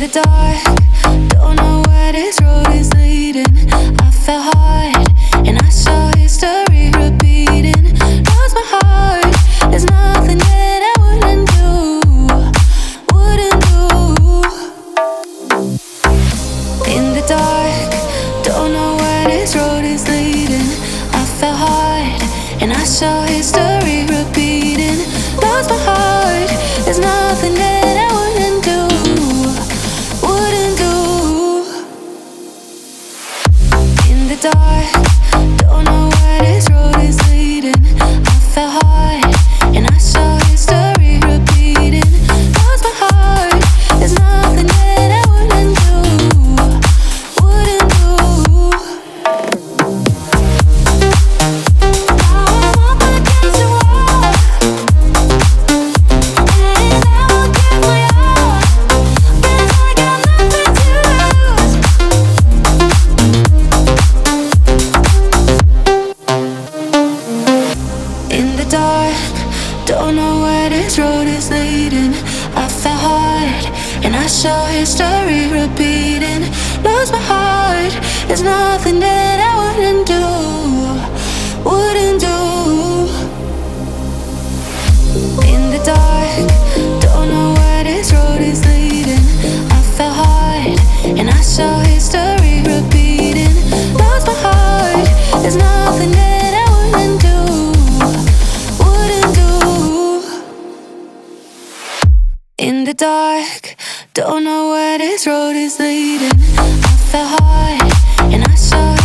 dark, don't know where this road is leading. I fell hard and I saw history repeating. Lost my heart, there's nothing that I wouldn't do, wouldn't do. In the dark, don't know where this road is leading. I fell hard and I saw history repeating. Lost my heart, there's nothing that I wouldn't do, wouldn't do. In the dark, don't know where this road is leading. I fell hard and I saw history repeating. Lost my heart, there's nothing that I wouldn't do, wouldn't do. Now I'm up against the wall, and I will give my all, 'cause I got nothing to lose. In the dark, don't know where this road is leading. I fell hard and I saw history repeating. Lost my heart, there's nothing that I wouldn't do, wouldn't do. In the dark, don't know where this road is leading. I fell hard and I saw history repeating. Lost my heart, there's nothing that I wouldn't do, wouldn't do. In the dark, don't know where this road is leading. I fell hard and I saw